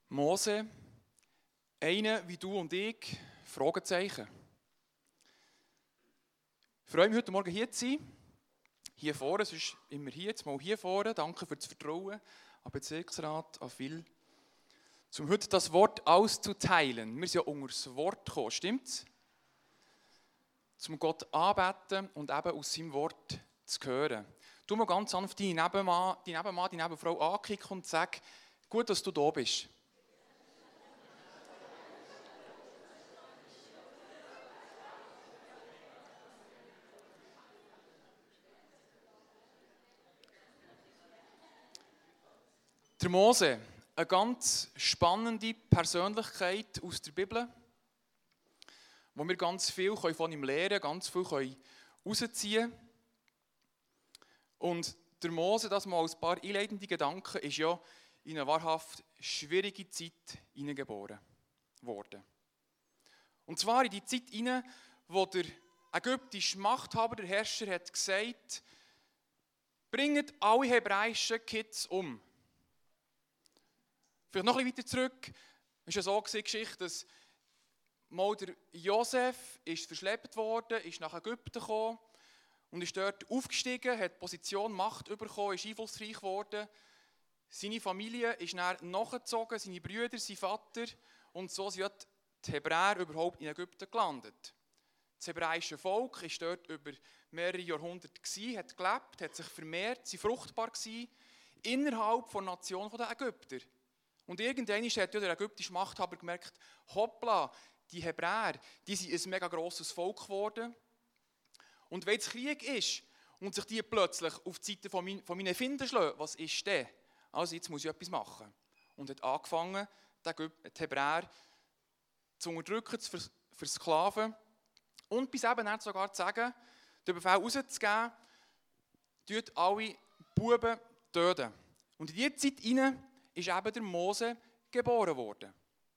Mose, einer wie du und ich, Fragezeichen. Ich freue mich, heute Morgen hier zu sein. Hier vorne, sonst immer hier, jetzt mal hier vorne. Danke für das Vertrauen am Bezirksrat, an Phil. Um heute das Wort auszuteilen. Wir sind ja unter das Wort gekommen, stimmt's? Zum Gott anbeten und eben aus seinem Wort zu hören. Du mal ganz sanft deinen Nebenmann, deine Nebenfrau ankicken und sag, gut, dass du da bist. Der Mose, eine ganz spannende Persönlichkeit aus der Bibel, wo wir ganz viel von ihm lernen können, ganz viel herausziehen können. Und der Mose, das mal als ein paar einleitende Gedanken, ist ja in eine wahrhaft schwierige Zeit hineingeboren worden. Und zwar in die Zeit hinein, wo der ägyptische Machthaber, der Herrscher, hat gesagt, bringt alle hebräischen Kids um. Vielleicht noch ein bisschen weiter zurück, es war ja so die Geschichte, dass mal der Josef ist verschleppt worden, ist nach Ägypten gekommen und ist dort aufgestiegen, hat Position, Macht bekommen, ist einflussreich geworden. Seine Familie ist dann nachgezogen, seine Brüder, sein Vater, und so sind die Hebräer überhaupt in Ägypten gelandet. Das hebräische Volk war dort über mehrere Jahrhunderte, hat gelebt, hat sich vermehrt, sie fruchtbar gewesen, innerhalb der Nation der Ägypter. Und irgendwann hat ja der ägyptische Machthaber gemerkt, hoppla, die Hebräer, die sind ein mega grosses Volk geworden. Und wenn es Krieg ist und sich die plötzlich auf die Seite von meinen Finden schlagen, was ist denn? Also jetzt muss ich etwas machen. Und hat angefangen, die Hebräer zu unterdrücken, zu versklaven und bis eben nicht sogar zu sagen, den Befehl rauszugeben, tötet alle Buben töten. Und in diese Zeit hinein ist eben der Mose geboren worden.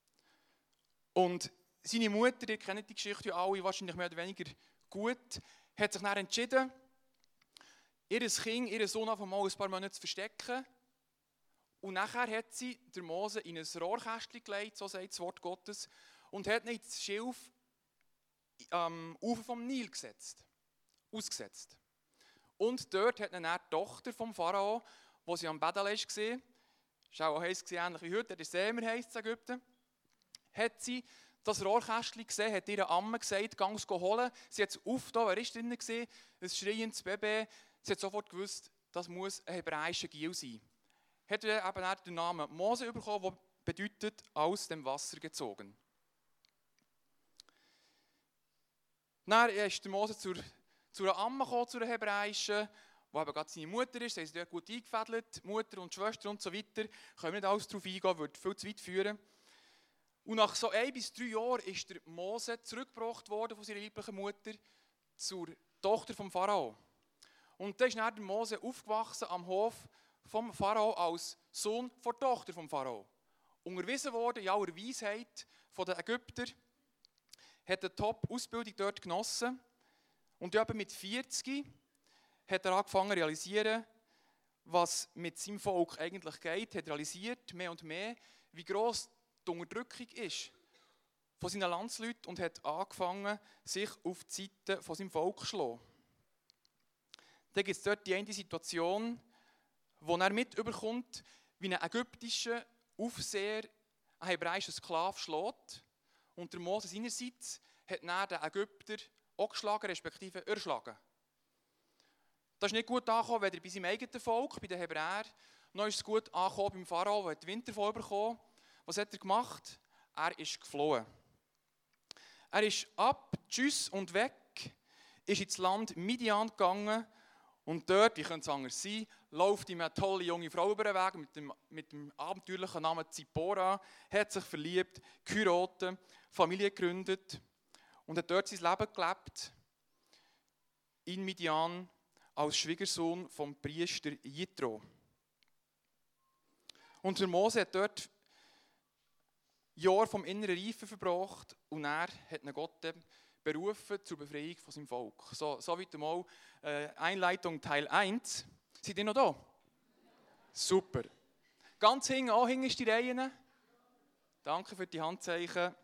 Und seine Mutter, ihr kennt die Geschichte ja alle wahrscheinlich mehr oder weniger gut, hat sich dann entschieden, ihr Kind, ihren Sohn auf einmal ein paar Monate zu verstecken. Und nachher hat sie den Mose in ein Rohrkästchen gelegt, so sagt das Wort Gottes, und hat ihn ins Schilf am Ufer vom Nil ausgesetzt. Und dort hat dann die Tochter vom Pharao, wo sie am Betteln war, das war auch heiß, ähnlich wie heute, der See heisst in Ägypten, hat sie das Rohrkästchen gesehen, hat ihre Amme gesagt, geh es holen. Sie hat es aufgetan, wer war drinnen? Ein schreiendes Baby. Sie hat sofort gewusst, das muss ein hebräischer Giel sein. Hat eben auch den Namen Mose bekommen, der bedeutet, aus dem Wasser gezogen. Dann ist der Mose zu einer Amme gekommen, zu einer hebräischen, wo eben gerade seine Mutter ist, sie haben dort gut eingefädelt, Mutter und Schwester und so weiter. Können wir nicht alles darauf eingehen, würde viel zu weit führen. Und nach so 1 bis 3 Jahren ist der Mose zurückgebracht worden von seiner lieblichen Mutter zur Tochter vom Pharao. Und dann ist dann der Mose aufgewachsen am Hof vom Pharao als Sohn der Tochter vom Pharao. Unterwiesen worden in aller Weisheit von den Ägyptern, hat eine Top-Ausbildung dort genossen und eben mit 40 hat er angefangen zu realisieren, was mit seinem Volk eigentlich geht, hat realisiert mehr und mehr, wie gross die Unterdrückung ist von seinen Landsleuten und hat angefangen, sich auf die Seite von seinem Volk zu schlagen. Dann gibt es dort die eine Situation, wo er mitbekommt, wie ein ägyptischer Aufseher einen hebräischen Sklaven schlägt. Und der Mose seinerseits hat dann den Ägypter auch geschlagen, respektive erschlagen. Das ist nicht gut angekommen, weder bei seinem eigenen Volk, bei den Hebräern, noch ist es gut angekommen beim Pharao, der die Winter bekommen. Was hat er gemacht? Er ist geflohen. Er ist ab, tschüss und weg, ist ins Land Midian gegangen und dort, wie könnte es anders sein, läuft ihm eine tolle junge Frau über den Weg mit dem abenteuerlichen Namen Zipporah, hat sich verliebt, geheiratet, Familie gegründet und hat dort sein Leben gelebt in Midian als Schwiegersohn vom Priester Jitro. Und der Mose hat dort Jahre vom inneren Reifen verbracht und er hat ihn Gott berufen zur Befreiung von seinem Volk. So weit mal Einleitung Teil 1. Seid ihr noch da? Super. Ganz hinten ist die Reihe. Danke für die Handzeichen.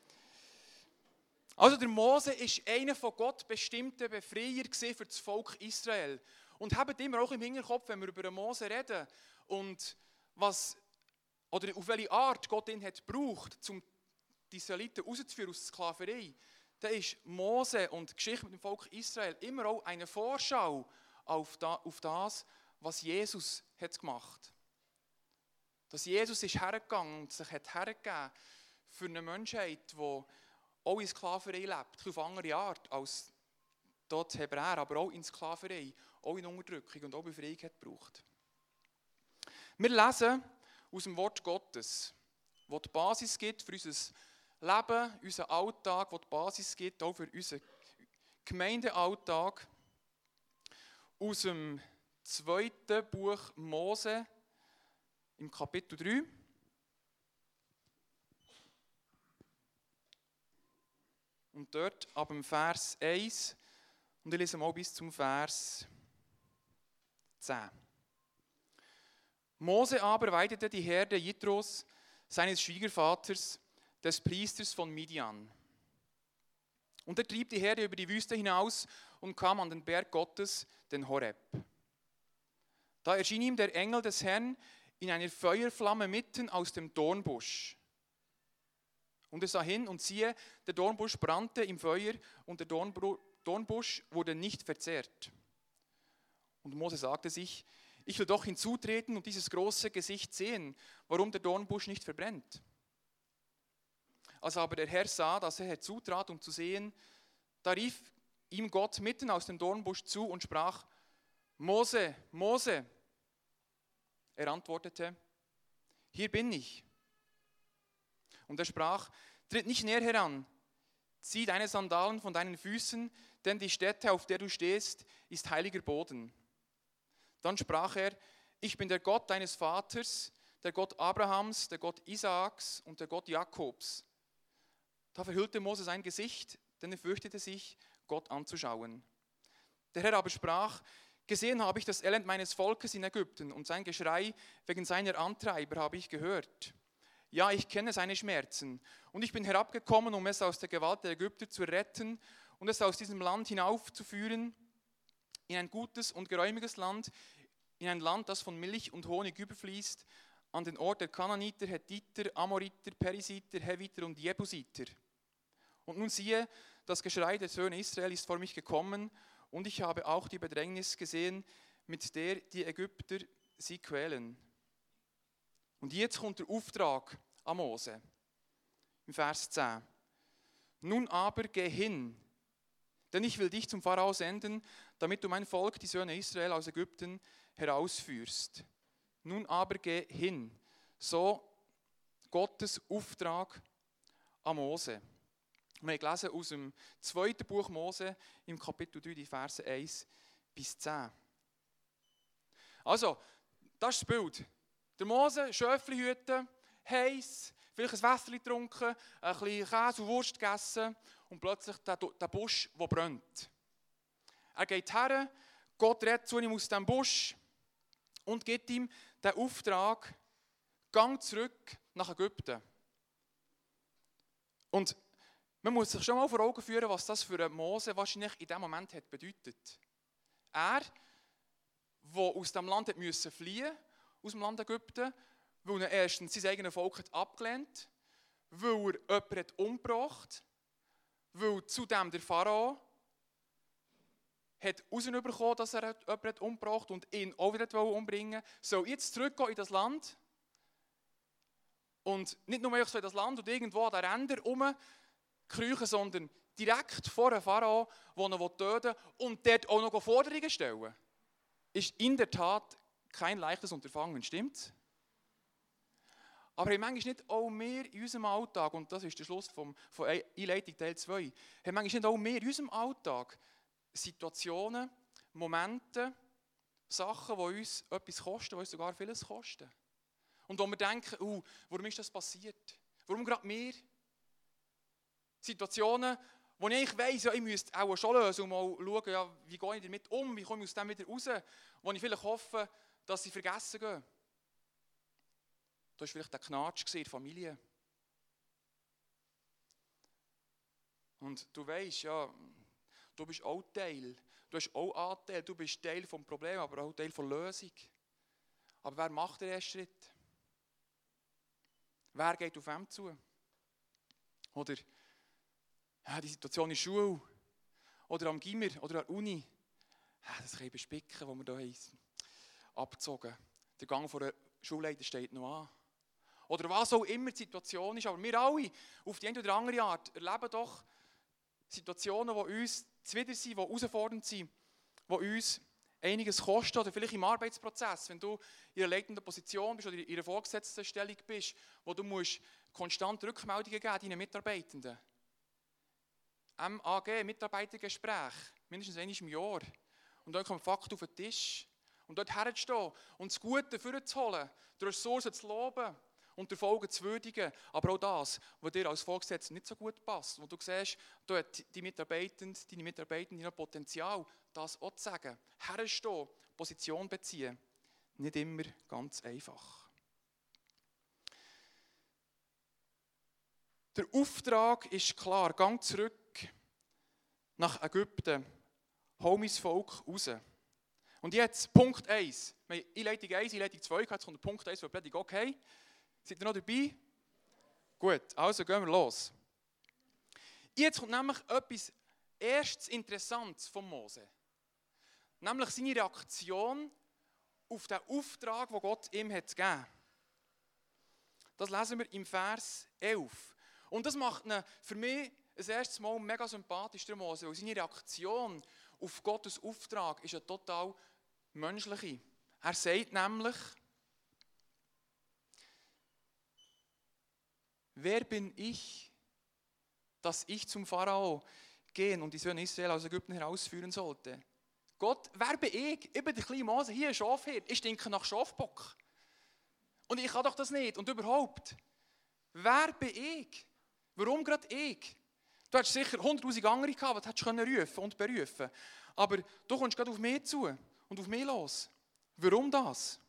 Also der Mose war einer von Gott bestimmten Befreier für das Volk Israel. Und habt immer auch im Hinterkopf, wenn wir über den Mose reden und auf welche Art Gott ihn hat gebraucht, um die Israeliten rauszuführen aus der Sklaverei, dann ist Mose und die Geschichte mit dem Volk Israel immer auch eine Vorschau auf das, was Jesus hat gemacht. Dass Jesus ist hergegangen und sich hat hergegeben für eine Menschheit, die auch in Sklaverei lebt, auf andere Art als dort Hebräer, aber auch in Sklaverei, auch in Unterdrückung und auch Befreiung hat gebraucht. Wir lesen aus dem Wort Gottes, wo die Basis gibt für unser Leben, unseren Alltag, wo die Basis gibt auch für unseren Gemeindealltag, aus dem 2. Buch Mose im Kapitel 3. Und dort ab dem Vers 1 und ich lese mal bis zum Vers 10. Mose aber weidete die Herde Jitros, seines Schwiegervaters, des Priesters von Midian. Und er trieb die Herde über die Wüste hinaus und kam an den Berg Gottes, den Horeb. Da erschien ihm der Engel des Herrn in einer Feuerflamme mitten aus dem Dornbusch. Und er sah hin und siehe, der Dornbusch brannte im Feuer und der Dornbusch wurde nicht verzehrt. Und Mose sagte sich, ich will doch hinzutreten und dieses große Gesicht sehen, warum der Dornbusch nicht verbrennt. Als aber der Herr sah, dass er herzutrat, um zu sehen, da rief ihm Gott mitten aus dem Dornbusch zu und sprach, Mose, Mose. Er antwortete, hier bin ich. Und er sprach, tritt nicht näher heran, zieh deine Sandalen von deinen Füßen, denn die Stätte, auf der du stehst, ist heiliger Boden. Dann sprach er, ich bin der Gott deines Vaters, der Gott Abrahams, der Gott Isaaks und der Gott Jakobs. Da verhüllte Mose sein Gesicht, denn er fürchtete sich, Gott anzuschauen. Der Herr aber sprach, gesehen habe ich das Elend meines Volkes in Ägypten und sein Geschrei wegen seiner Antreiber habe ich gehört. Ja, ich kenne seine Schmerzen und ich bin herabgekommen, um es aus der Gewalt der Ägypter zu retten und es aus diesem Land hinaufzuführen in ein gutes und geräumiges Land, in ein Land, das von Milch und Honig überfließt, an den Ort der Kanaaniter, Hethiter, Amoriter, Perisiter, Heviter und Jebusiter. Und nun siehe, das Geschrei der Söhne Israel ist vor mich gekommen und ich habe auch die Bedrängnis gesehen, mit der die Ägypter sie quälen. Und jetzt kommt der Auftrag an Mose, im Vers 10. Nun aber geh hin, denn ich will dich zum Pharao senden, damit du mein Volk, die Söhne Israel aus Ägypten, herausführst. Nun aber geh hin, so Gottes Auftrag an Mose. Wir haben gelesen aus dem 2. Buch Mose im Kapitel 3, die Verse 1 bis 10. Also, das ist das Bild. Der Mose, Schöfli hüten, heiß, vielleicht ein Wässer getrunken, ein bisschen Käse und Wurst gegessen und plötzlich der Busch, der brennt. Er geht her, Gott redet zu ihm aus dem Busch und gibt ihm den Auftrag, gang zurück nach Ägypten. Und man muss sich schon mal vor Augen führen, was das für Mose wahrscheinlich in diesem Moment hat bedeutet. Er, der aus dem Land fliehen musste, aus dem Land Ägypten, weil er erstens sein eigenes Volk hat abgelehnt, weil er jemanden hat umgebracht, weil zudem der Pharao hat herausbekommen, dass er jemanden hat umgebracht und ihn auch wieder umbringen wollte, soll jetzt zurückgehen in das Land und nicht nur so in das Land und irgendwo an den Rändern rumkriechen, sondern direkt vor dem Pharao, der ihn töten will und dort auch noch Forderungen stellen. Ist in der Tat kein leichtes Unterfangen, stimmt's? Aber haben manchmal nicht auch wir in unserem Alltag, und das ist der Schluss von Einleitung Teil 2, haben manchmal nicht auch wir in unserem Alltag Situationen, Momente, Sachen, die uns etwas kosten, die uns sogar vieles kosten. Und wo wir denken, warum ist das passiert? Warum gerade mir? Situationen, wo ich eigentlich weiss, ja, ich müsste auch schon lösen und mal schauen, ja, wie gehe ich damit um, wie komme ich aus dem wieder raus, wo ich vielleicht hoffe, dass sie vergessen gehen. Da war vielleicht der Knatsch in der Familie. Und du weisst, ja, du bist auch Teil. Du hast auch Anteil. Du bist Teil des Problems, aber auch Teil der Lösung. Aber wer macht den ersten Schritt? Wer geht auf ihn zu? Oder ja, die Situation in der Schule. Oder am Gimmer oder an der Uni. Ja, das kann ich bespicken, wo wir hier abgezogen haben. Der Gang von der Schulleiter steht noch an. Oder was auch immer die Situation ist. Aber wir alle, auf die eine oder andere Art, erleben doch Situationen, die uns zuwider sind, die herausfordernd sind, die uns einiges kosten. Oder vielleicht im Arbeitsprozess, wenn du in einer leitenden Position bist oder in einer vorgesetzten Stellung bist, wo du musst konstant Rückmeldungen geben deinen Mitarbeitenden. MAG, Mitarbeitergespräch, mindestens einmal im Jahr. Und dann kommt Fakt auf den Tisch. Und dort herzustehen und das Gute vorzuholen, die Ressourcen zu loben und die Folgen zu würdigen. Aber auch das, was dir als Vorgesetzter nicht so gut passt. Wo du siehst, da hat deine Mitarbeitenden noch Potenzial, das auch zu sagen. Herstehen, Position beziehen. Nicht immer ganz einfach. Der Auftrag ist klar. Gang zurück nach Ägypten. Hol mein Volk raus. Und jetzt Punkt 1. Wir haben Einleitung 1, Einleitung 2, jetzt kommt der Punkt 1 von der Predigt. Okay, seid ihr noch dabei? Gut, also gehen wir los. Jetzt kommt nämlich etwas erstes Interessantes von Mose. Nämlich seine Reaktion auf den Auftrag, den Gott ihm hat gegeben hat. Das lesen wir im Vers 11. Und das macht ihn für mich ein erstes Mal mega sympathisch, der Mose, weil seine Reaktion auf Gottes Auftrag ist eine total menschliche. Er sagt nämlich, wer bin ich, dass ich zum Pharao gehen und die Söhne Israel aus Ägypten herausführen sollte? Gott, wer bin ich? Ich bin der kleine Mose, hier ein Schafhirt. Ich stinke nach Schafbock. Und ich kann doch das nicht. Und überhaupt, wer bin ich? Warum gerade ich? Du hättest sicher 100'000 andere gehabt, die hättest du rufen und berufen. Aber du kommst gerade auf mich zu und auf mich los. Warum das?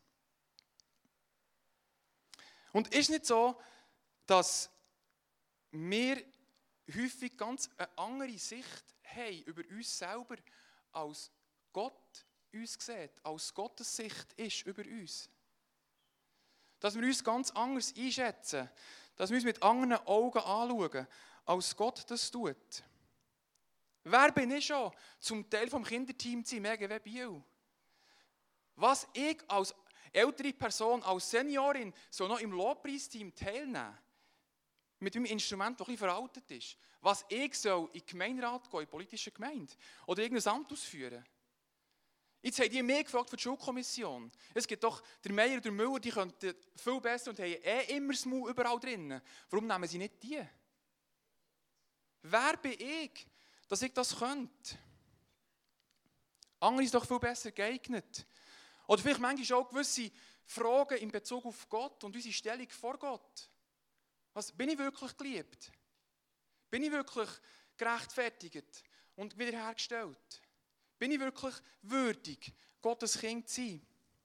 Und ist es nicht so, dass wir häufig ganz eine andere Sicht haben über uns selber, als Gott uns sieht, als Gottes Sicht ist über uns? Dass wir uns ganz anders einschätzen, dass wir uns mit anderen Augen anschauen, als Gott das tut. Wer bin ich schon, zum Teil vom Kinderteam zu sein, MGW Biel? Was ich als ältere Person, als Seniorin, so noch im Lobpreisteam teilnehmen, mit meinem Instrument, das ein bisschen veraltet ist. Was ich soll in den Gemeinderat gehen, in die politische Gemeinde, oder irgendein Amt ausführen. Jetzt haben die mich gefragt für die Schulkommission. Es gibt doch der Meier und der Müller, die könnten viel besser und haben immer das Maul überall drin. Warum nehmen sie nicht die? Wer bin ich, dass ich das könnte? Andere sind doch viel besser geeignet. Oder vielleicht manchmal auch gewisse Fragen in Bezug auf Gott und unsere Stellung vor Gott. Was, bin ich wirklich geliebt? Bin ich wirklich gerechtfertigt und wiederhergestellt? Bin ich wirklich würdig, Gottes Kind zu sein?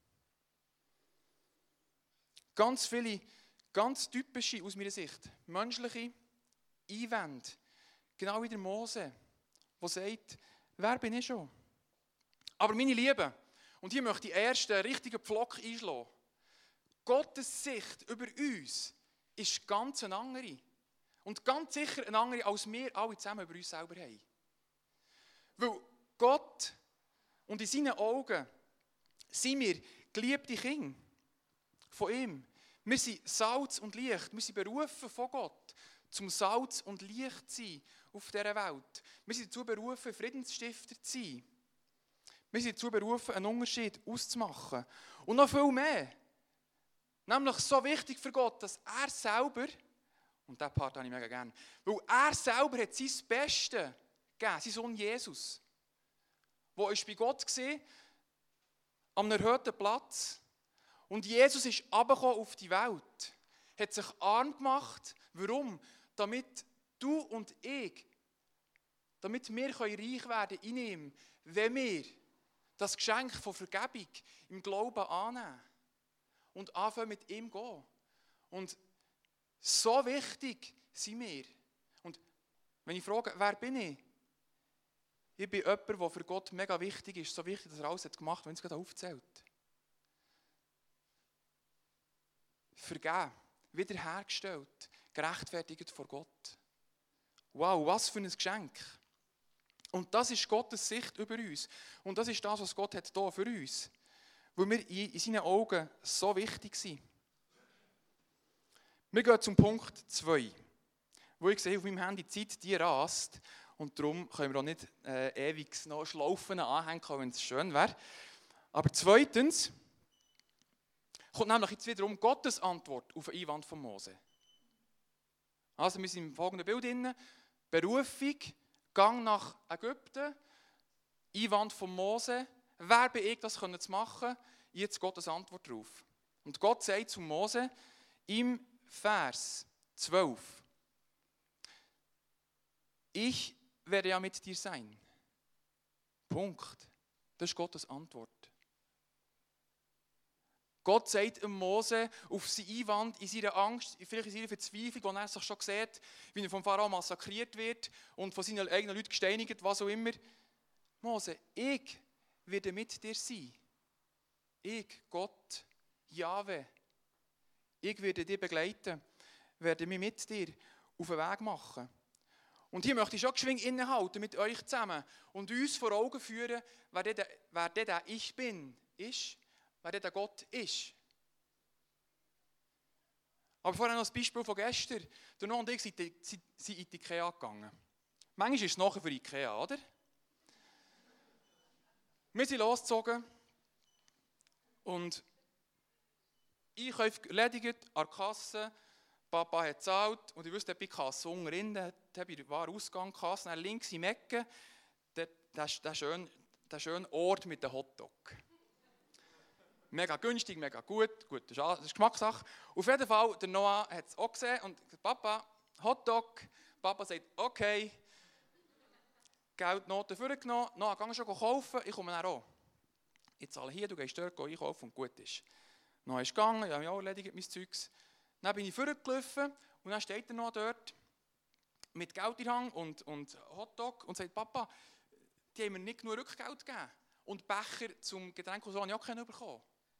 Ganz viele, ganz typische aus meiner Sicht, menschliche Einwände. Genau wie der Mose, der sagt, wer bin ich schon? Aber meine Lieben, und hier möchte ich erst einen richtigen Pflock einschlagen. Gottes Sicht über uns ist ganz eine andere. Und ganz sicher eine andere, als wir alle zusammen über uns selber haben. Weil Gott und in seinen Augen sind wir geliebte Kinder von ihm. Wir sind Salz und Licht. Wir sind berufen von Gott, zum Salz und Licht zu sein auf dieser Welt. Wir sind dazu berufen, Friedensstifter zu sein. Wir sind dazu berufen, einen Unterschied auszumachen. Und noch viel mehr. Nämlich so wichtig für Gott, dass er selber, und diesen Part habe ich mega gerne, weil er selber hat sein Bestes gegeben, sein Sohn Jesus, der ist bei Gott war, am erhöhten Platz. Und Jesus ist runtergekommen auf die Welt, hat sich arm gemacht. Warum? Damit du und ich, damit wir reich werden in ihm, wenn wir das Geschenk von Vergebung im Glauben annehmen und anfangen mit ihm zu gehen. Und so wichtig sind wir. Und Wenn ich frage, wer bin ich? Ich bin jemand, der für Gott mega wichtig ist, so wichtig, dass er alles hat gemacht, wenn es gerade aufzählt. Vergeben, wiederhergestellt, gerechtfertigt vor Gott. Wow, was für ein Geschenk. Und das ist Gottes Sicht über uns. Und das ist das, was Gott hat hier für uns. Weil wir in seinen Augen so wichtig sind. Wir gehen zum Punkt 2. Wo ich sehe, auf meinem Handy die Zeit, die rast. Und darum können wir auch nicht ewig noch Schlaufen anhängen, wenn es schön wäre. Aber zweitens kommt nämlich jetzt wiederum Gottes Antwort auf den Einwand von Mose. Also wir sind im folgenden Bild drin. Berufung, Gang nach Ägypten, Einwand von Mose. Wer bin ich, das zu machen? Jetzt Gottes Antwort darauf. Und Gott sagt zu Mose im Vers 12: Ich werde ja mit dir sein. Punkt. Das ist Gottes Antwort. Gott sagt Mose auf seinen Einwand, in seiner Angst, vielleicht in seiner Verzweiflung, wo er sich schon sieht, wie er vom Pharao massakriert wird und von seinen eigenen Leuten gesteinigt, was auch immer. Mose, ich werde mit dir sein. Ich, Gott, Jahwe. Ich werde dich begleiten, werde mich mit dir auf den Weg machen. Und hier möchte ich schon geschwind innehalten mit euch zusammen und uns vor Augen führen, wer der Ich bin ist, wer der Gott ist. Aber vorher noch das Beispiel von gestern. Der Noah und ich sind in die Ikea gegangen. Manchmal ist es nachher für Ikea, oder? Wir sind losgezogen und Einkäufe erledigt, an der Kasse. Papa hat gezahlt und ich wusste, bei der Kasse unten drin, da habe ich den Warenausgang Kasse, dann links im Ecke, der schöne Ort mit dem Hotdog. Mega günstig, mega gut, das ist Geschmackssache. Auf jeden Fall, der Noah hat es auch gesehen und gesagt, Papa, Hotdog. Papa sagt, okay. Geldnoten vorgenommen, Noah, geh schon kaufen, ich komme dann auch. Ich zahle hier, du gehst dort einkaufen und gut ist. Noah ist gegangen, ich habe mich auch erledigt, mein Zeugs. Dann bin ich vorgelaufen und dann steht er noch dort mit Geld in der Hand und Hotdog und sagt, Papa, die haben mir nicht genug Rückgeld gegeben. Und Becher zum Getränk habe ich auch keinen bekommen.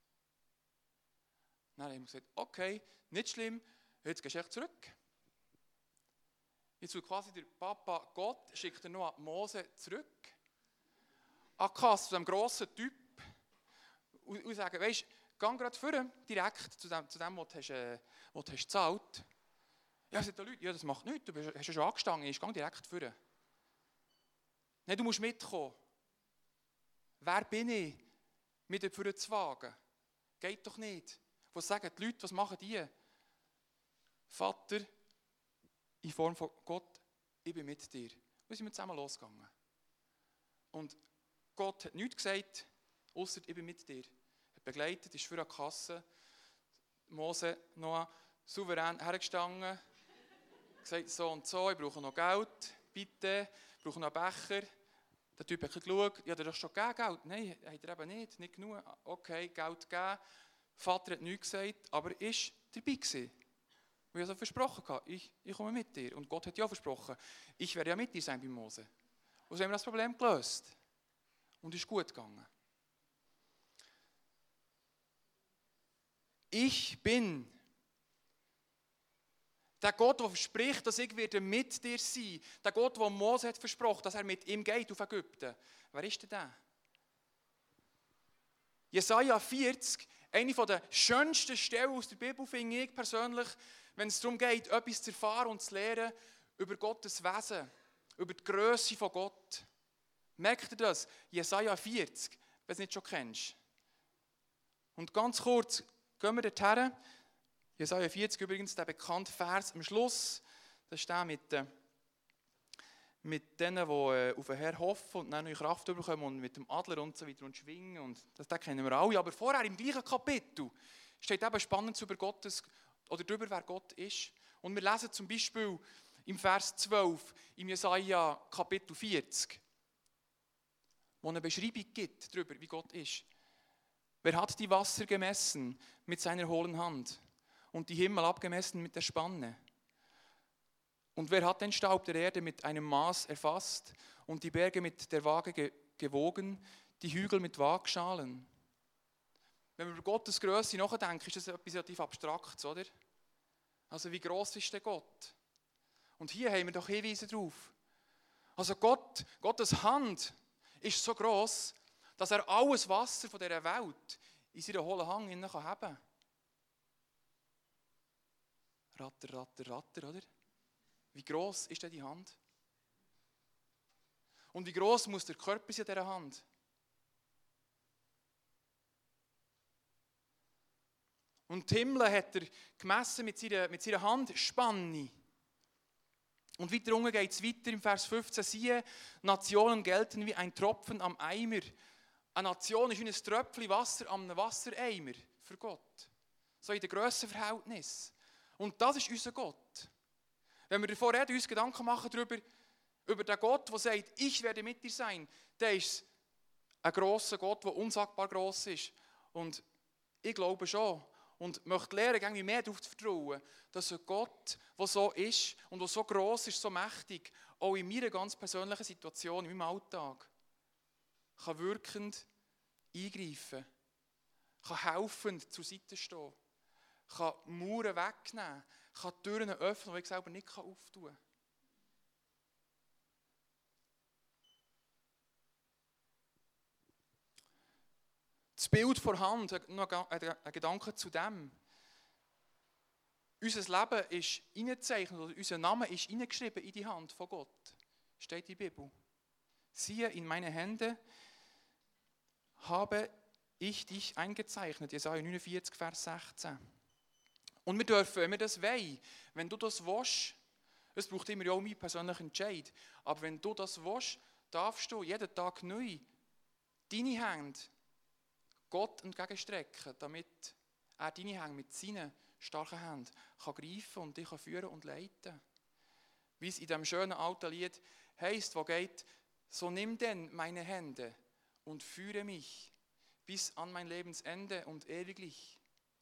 Dann habe ich gesagt, okay, nicht schlimm, jetzt gehst du echt zurück. Jetzt will quasi der Papa Gott, schickt er noch an Mose zurück. An die Kasse, zu diesem grossen Typ. Und sagen, weisst du, geh gerade vor, direkt zu dem was du gezahlt. Ja, sagt der Leute, ja, das macht nichts, du hast ja schon angestanden, ich gehe direkt vor. Nein, du musst mitkommen. Wer bin ich, mich dort vorne zu wagen? Geht doch nicht. Was sagen die Leute, was machen die? Vater, in Form von Gott, ich bin mit dir. Und sind wir zusammen losgegangen. Und Gott hat nichts gesagt, ausser ich bin mit dir. Er hat begleitet, ist für eine Kasse. Mose, Noah, souverän hergestanden, gesagt, so und so, ich brauche noch Geld, bitte, ich brauche noch einen Becher. Der Typ hat geschaut, ja, der hat doch schon gegeben, Geld. Nein, hat er eben nicht genug. Okay, Geld gegeben. Vater hat nichts gesagt, aber er war dabei gewesen. Weil er so versprochen hatte, ich komme mit dir. Und Gott hat ja versprochen, ich werde ja mit dir sein bei Mose. Und so haben wir das Problem gelöst. Und es ist gut gegangen. Ich bin der Gott, der verspricht, dass ich mit dir sein werde. Der Gott, der Mose hat versprochen, dass er mit ihm geht auf Ägypten. Wer ist denn der? Jesaja 40, eine der schönsten Stellen aus der Bibel, finde ich persönlich, wenn es darum geht, etwas zu erfahren und zu lernen über Gottes Wesen, über die Grösse von Gott. Merkt ihr das? Jesaja 40, wenn du es nicht schon kennst. Und ganz kurz, gehen wir dorthin. Jesaja 40 übrigens, der bekannte Vers am Schluss. Das ist der mit denen, die auf den Herrn hoffen und dann neue Kraft bekommen und mit dem Adler und so weiter und schwingen. Und das kennen wir alle. Aber vorher im gleichen Kapitel steht eben spannend über Gottes oder darüber, wer Gott ist. Und wir lesen zum Beispiel im Vers 12 im Jesaja Kapitel 40, wo eine Beschreibung gibt darüber, wie Gott ist. Wer hat die Wasser gemessen mit seiner hohlen Hand und die Himmel abgemessen mit der Spanne? Und wer hat den Staub der Erde mit einem Maß erfasst und die Berge mit der Waage gewogen, die Hügel mit Waagschalen? Wenn wir über Gottes Grösse nachdenken, ist das etwas relativ Abstraktes, oder? Also wie gross ist der Gott? Und hier haben wir doch Hinweise drauf. Also Gottes Hand ist so gross, dass er alles Wasser von dieser Welt in seinen hohlen Hang haben kann. Ratter, Ratter, Ratter, oder? Wie gross ist denn die Hand? Und wie gross muss der Körper sein an dieser Hand? Und die Himmel hat er gemessen mit seiner Handspanne. Und weiter unten geht es weiter im Vers 15. Siehe, Nationen gelten wie ein Tropfen am Eimer. Eine Nation ist wie ein Tröpfchen Wasser am Wassereimer für Gott. So in den Grössenverhältnis. Und das ist unser Gott. Wenn wir davor reden, uns Gedanken machen darüber, über den Gott, der sagt, ich werde mit dir sein, der ist ein grosser Gott, der unsagbar gross ist. Und ich glaube schon und möchte lernen, irgendwie mehr darauf zu vertrauen, dass ein Gott, der so ist und der so gross ist, so mächtig, auch in meiner ganz persönlichen Situation, in meinem Alltag, kann wirkend eingreifen, kann helfend zur Seite stehen, kann Mauern wegnehmen, kann Türen öffnen, die ich selber nicht auftun kann. Das Bild vor Hand, noch ein Gedanke zu dem. Unser Leben ist eingezeichnet, oder unser Name ist eingeschrieben in die Hand von Gott. Steht in der Bibel. Siehe, in meine Hände habe ich dich eingezeichnet. Jesaja 49, Vers 16. Und wir dürfen, wenn wir das wollen, wenn du das willst, es braucht immer auch meinen persönlichen Entscheid, aber wenn du das willst, darfst du jeden Tag neu deine Hände Gott entgegenstrecken, damit er deine Hände mit seinen starken Händen kann greifen und dich führen und leiten. Wie es in diesem schönen alten Lied heisst, wo geht, so nimm denn meine Hände und führe mich bis an mein Lebensende und ewiglich.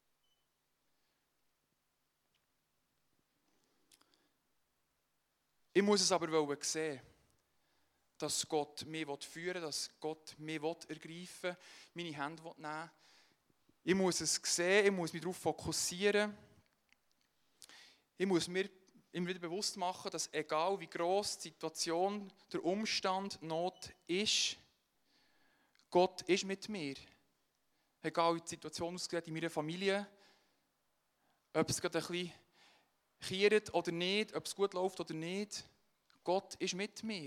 Ich muss es aber sehen, dass Gott mich führen will, dass Gott mich ergreifen will, meine Hände nehmen will. Ich muss es sehen, ich muss mich darauf fokussieren. Ich muss mir immer wieder bewusst machen, dass egal wie gross die Situation, der Umstand, die Not ist, Gott ist mit mir. Egal wie die Situation aussieht in meiner Familie, ob es gerade ein bisschen kiert oder nicht, ob es gut läuft oder nicht, Gott ist mit mir.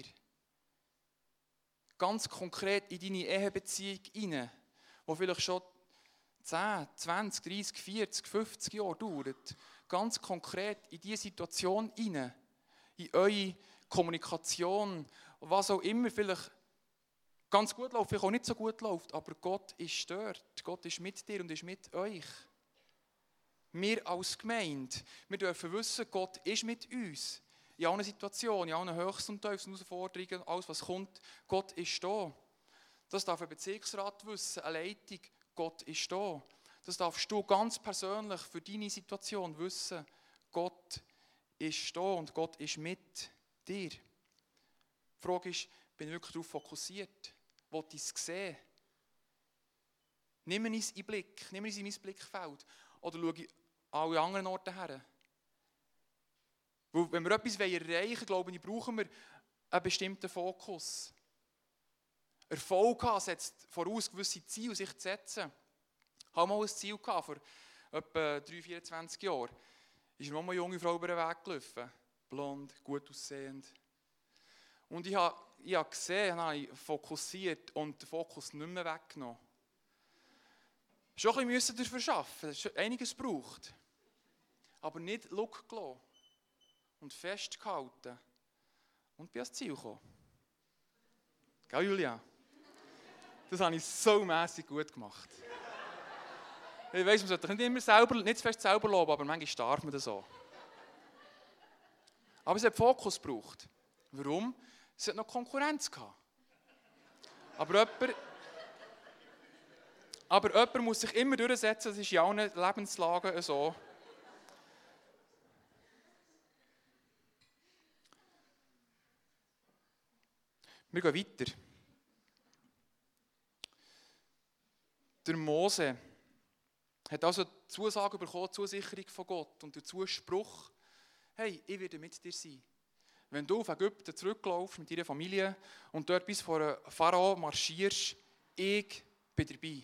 Ganz konkret in deine Ehebeziehung hinein, die vielleicht schon 10, 20, 30, 40, 50 Jahre dauert. Ganz konkret in diese Situation hinein, in eure Kommunikation, was auch immer vielleicht ganz gut läuft, vielleicht auch nicht so gut läuft, aber Gott ist dort. Gott ist mit dir und ist mit euch. Wir als Gemeinde, wir dürfen wissen, Gott ist mit uns. In allen Situationen, in allen höchsten und tiefsten Herausforderungen, alles was kommt, Gott ist da. Das darf ein Bezirksrat wissen, eine Leitung, Gott ist da. Das darfst du ganz persönlich für deine Situation wissen, Gott ist da und Gott ist mit dir. Die Frage ist, bin ich wirklich darauf fokussiert? Will ich es sehen? Nimm es in den Blick, nimm es in mein Blickfeld oder schaue ich alle anderen Orte her? Weil wenn wir etwas erreichen wollen, glaube ich, brauchen wir einen bestimmten Fokus. Erfolg haben setzt voraus, gewisse Ziele sich zu setzen. Ich hatte mal ein Ziel vor etwa 24 Jahren. Ist mir mal eine junge Frau über den Weg gelaufen. Blond, gut aussehend. Und ich habe gesehen, habe fokussiert und den Fokus nicht mehr weggenommen. Schon ein bisschen dafür arbeiten, es hat einiges gebraucht. Aber nicht Look gelassen. Und festgehalten. Und bin ans Ziel gekommen. Gell, Julia? Das habe ich so mässig gut gemacht. Ich weiss, man sollte nicht immer nicht zu fest selber loben, aber manchmal darf man das so. Aber es hat Fokus gebraucht. Warum? Es hat noch Konkurrenz gehabt. Aber jemand muss sich immer durchsetzen, das ist in allen Lebenslagen so. Wir gehen weiter. Der Mose hat also die Zusage bekommen, die Zusicherung von Gott und den Zuspruch, hey, ich werde mit dir sein. Wenn du auf Ägypten zurücklaufst mit deiner Familie und dort bis vor einem Pharao marschierst, ich bin dabei.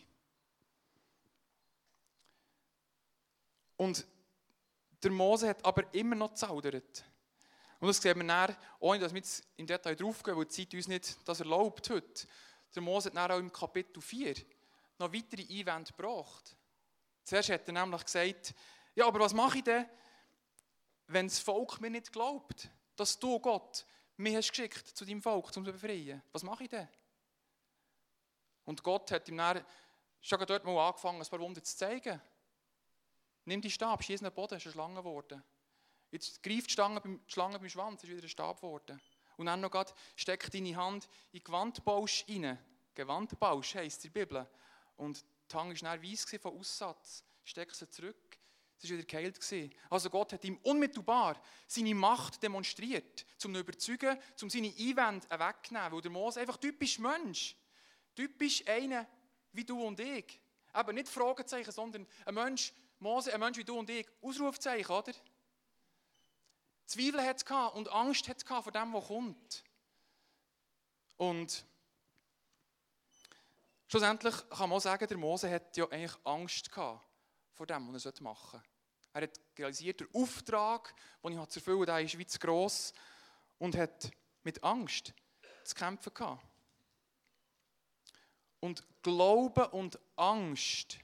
Und der Mose hat aber immer noch gezaudert. Und das sehen wir dann, ohne dass wir jetzt im Detail draufgehen, weil die Zeit uns nicht das erlaubt heute. Der Mose hat dann auch im Kapitel 4 noch weitere Einwände gebracht. Zuerst hat er nämlich gesagt, ja, aber was mache ich denn, wenn das Volk mir nicht glaubt, dass du, Gott, mich hast geschickt zu deinem Volk, um zu befreien? Was mache ich denn? Und Gott hat ihm dann schon dort mal angefangen, ein paar Wunder zu zeigen. Nimm die Stab, schieß in den Boden, ist eine Schlange geworden. Jetzt greift die Schlange beim Schwanz, ist wieder ein Stab geworden. Und dann noch gerade, steck deine Hand in den Gewandbausch rein. Gewandbausch heisst in der Bibel. Und die Hand war dann weiss von Aussatz. Steck sie zurück, sie war wieder geheilt. Also Gott hat ihm unmittelbar seine Macht demonstriert, um ihn zu überzeugen, um seine Einwände wegzunehmen. Weil der Mose einfach typisch Mensch, typisch einer wie du und ich. Aber nicht Fragezeichen, sondern ein Mensch, Mose, ein Mensch wie du und ich, Ausrufzeichen, oder? Zweifel hatte es und Angst hatte es vor dem, was kommt. Und schlussendlich kann man auch sagen, der Mose hat ja eigentlich Angst gehabt vor dem, was er machen sollte. Er hat realisiert, der Auftrag, den ich zu erfüllen habe, der ist wie zu gross und hat mit Angst zu kämpfen gehabt. Und Glaube und Angst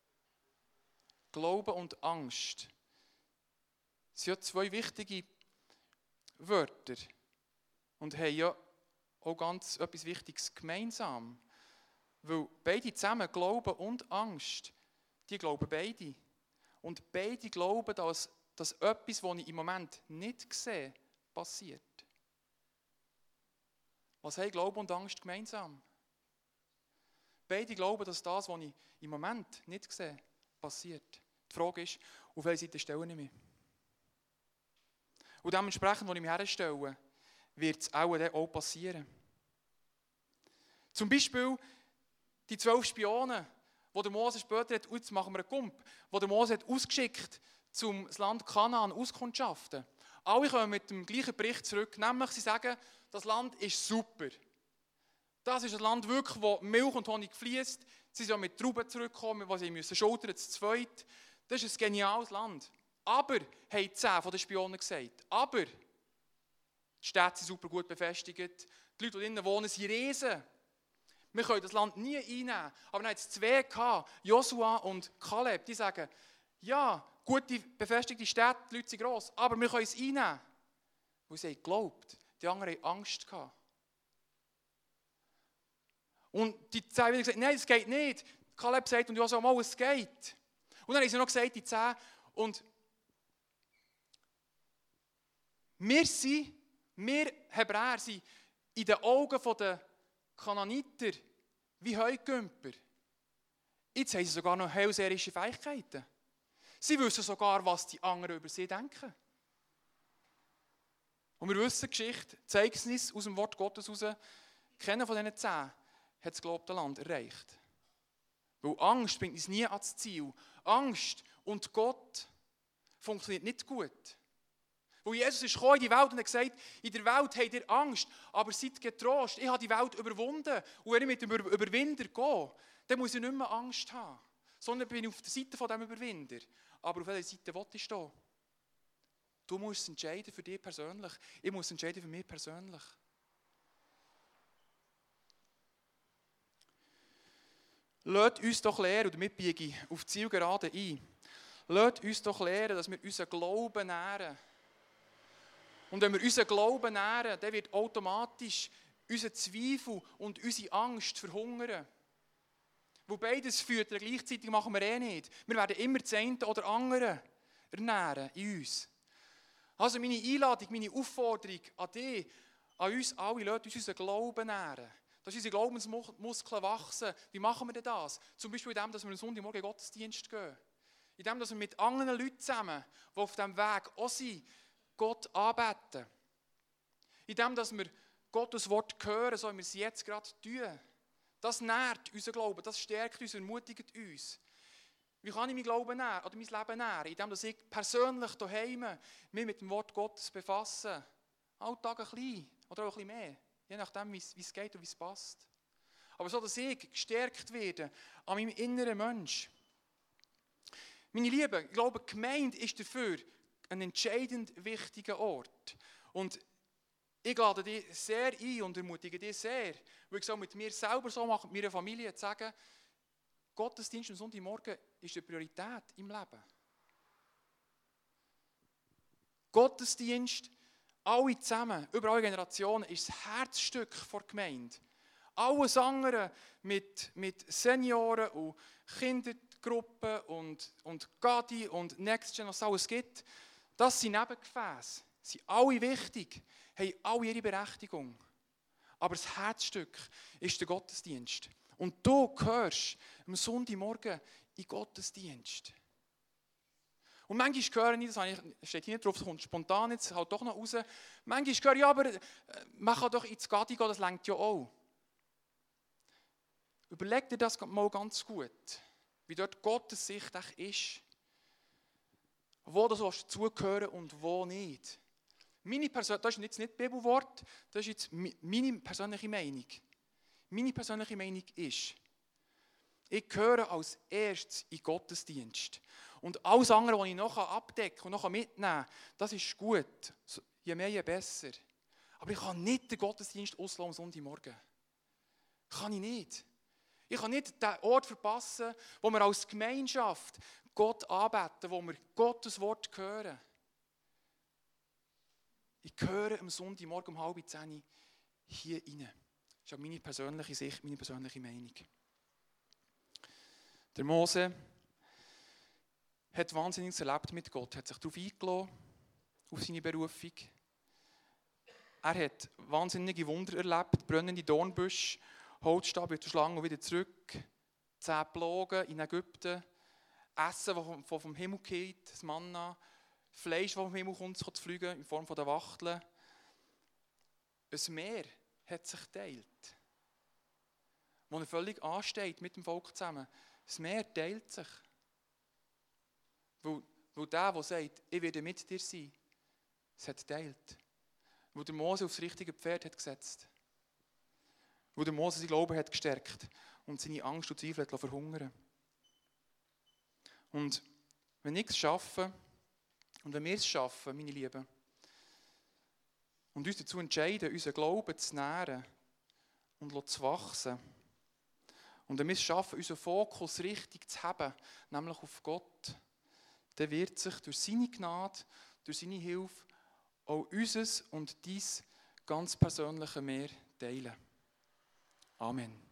sind ja zwei wichtige Wörter und haben ja auch ganz etwas Wichtiges gemeinsam. Weil beide zusammen, Glauben und Angst, die glauben beide. Und beide glauben, dass etwas, was ich im Moment nicht sehe, passiert. Was haben Glauben und Angst gemeinsam? Beide glauben, dass das, was ich im Moment nicht sehe, passiert. Die Frage ist, auf welche Seite stelle ich mich? Und dementsprechend, wenn ich mich herstelle, wird es auch passieren. Zum Beispiel die 12 Spione, die der Mose später hat, jetzt machen wir einen Kump, die der Mose hat ausgeschickt, um das Land Kanaan auskundschaften. Alle kommen mit dem gleichen Bericht zurück, nämlich sie sagen, das Land ist super. Das ist ein Land wirklich, wo Milch und Honig fließt. Sie sind mit Trauben zurückgekommen, die sie müssen schultern zu zweit. Das ist ein geniales Land. Aber, haben 10 von den Spionen gesagt, aber die Städte sind super gut befestigt, die Leute, die drinnen wohnen, sind Riesen. Wir können das Land nie einnehmen. Aber dann hat es 2 gehabt, Josua und Kaleb, die sagen, ja, gute befestigte Städte, die Leute sind gross, aber wir können es einnehmen. Weil sie haben geglaubt, die anderen hatten Angst gehabt. Und die 10 haben gesagt, nein, es geht nicht. Kaleb sagt, und Josua, mal, es geht. Und dann haben sie noch gesagt, die 10, und wir Hebräer sind in den Augen der Kanaaniter wie Heugümper. Jetzt haben sie sogar noch hellseherische Fähigkeiten. Sie wissen sogar, was die anderen über sie denken. Und wir wissen, Geschichte, Zeugnis aus dem Wort Gottes heraus, keiner von diesen 10 hat das gelobte Land erreicht. Weil Angst bringt uns nie ans Ziel. Angst und Gott funktioniert nicht gut. Weil Jesus ist gekommen in die Welt und hat gesagt, in der Welt habt ihr Angst, aber seid getrost, ich habe die Welt überwunden. Und wenn ich mit dem Überwinder gehe, dann muss ich nicht mehr Angst haben, sondern bin ich auf der Seite von dem Überwinder. Aber auf welcher Seite will ich stehen? Du musst entscheiden für dich persönlich. Ich muss entscheiden für mich persönlich. Lasst uns doch lernen, und damit biege ich auf die Zielgerade ein, lasst uns doch lernen, dass wir unseren Glauben nähren. Und wenn wir unseren Glauben nähren, dann wird automatisch unser Zweifel und unsere Angst verhungern. Wo beides führt, gleichzeitig machen wir nicht. Wir werden immer das eine oder andere ernähren in uns. Also meine Einladung, meine Aufforderung an dich, an uns alle, lasst uns unseren Glauben nähren. Dass unsere Glaubensmuskeln wachsen. Wie machen wir denn das? Zum Beispiel indem, dass wir am Sonntagmorgen in den Gottesdienst gehen. Indem, dass wir mit anderen Leuten zusammen, die auf diesem Weg auch sind, Gott anbeten. Indem, dass wir Gottes Wort hören, so wie wir es jetzt gerade tun. Das nährt unseren Glauben, das stärkt uns, ermutigt uns. Wie kann ich meinen Glauben nähren oder mein Leben nähren? Indem ich persönlich daheim mich mit dem Wort Gottes befasse. Alltag ein bisschen oder auch ein bisschen mehr. Je nachdem, wie es geht und wie es passt. Aber so, dass ich gestärkt werde an meinem inneren Mensch. Meine Lieben, ich glaube, die Gemeinde ist dafür ein entscheidend wichtiger Ort. Und ich lade dich sehr ein und ermutige dich sehr, weil ich so mit mir selber so mache, mit meiner Familie, zu sagen, Gottesdienst am Sonntagmorgen ist eine Priorität im Leben. Gottesdienst, alle zusammen, über alle Generationen, ist das Herzstück der Gemeinde. Alles andere mit Senioren und Kindergruppen und Gadi und Next Gen, was es alles gibt, das sind Nebengefäße. Sie sind alle wichtig, haben alle ihre Berechtigung. Aber das Herzstück ist der Gottesdienst. Und du gehörst am Sonntagmorgen in den Gottesdienst. Und manchmal höre ich, das steht hier nicht drauf, das kommt spontan jetzt halt doch noch raus, manchmal höre ich, ja, aber man kann doch ins Gadi gehen, das reicht ja auch. Überleg dir das mal ganz gut, wie dort Gottes Sicht ist. Wo das dazugehören und wo nicht. Das ist jetzt nicht Bibelwort, das ist jetzt meine persönliche Meinung. Meine persönliche Meinung ist, ich gehöre als erstes in den Gottesdienst. Und alles andere, was ich noch abdecken und noch mitnehmen kann, das ist gut. Je mehr, je besser. Aber ich kann nicht den Gottesdienst auslassen am Sonntagmorgen. Kann ich nicht. Ich kann nicht den Ort verpassen, wo wir als Gemeinschaft Gott anbeten, wo wir Gottes Wort hören. Ich gehöre am Sonntagmorgen um 9:30 hier rein. Das ist meine persönliche Sicht, meine persönliche Meinung. Der Mose hat Wahnsinniges erlebt mit Gott, hat sich darauf eingelassen, auf seine Berufung. Er hat wahnsinnige Wunder erlebt, brennende Dornbüsche, Holzstab mit der Schlange wieder zurück, 10 Plagen in Ägypten, Essen, das vom Himmel geht, das Manna, Fleisch, das vom Himmel kommt, zu fliegen in Form der Wachteln. Ein Meer hat sich geteilt, wo er völlig ansteht mit dem Volk zusammen. Das Meer teilt sich. Weil der sagt, ich werde mit dir sein, es hat geteilt. Weil der Mose aufs richtige Pferd hat gesetzt. Weil der Mose sein Glauben hat gestärkt und seine Angst und Zweifel hat verhungern. Und wenn ich es schaffe, und wenn wir es schaffen, meine Lieben, und uns dazu entscheiden, unseren Glauben zu nähren und zu wachsen, und wenn wir es schaffen, unseren Fokus richtig zu haben, nämlich auf Gott, dann wird sich durch seine Gnade, durch seine Hilfe auch unseres und dein ganz persönliche Meer teilen. Amen.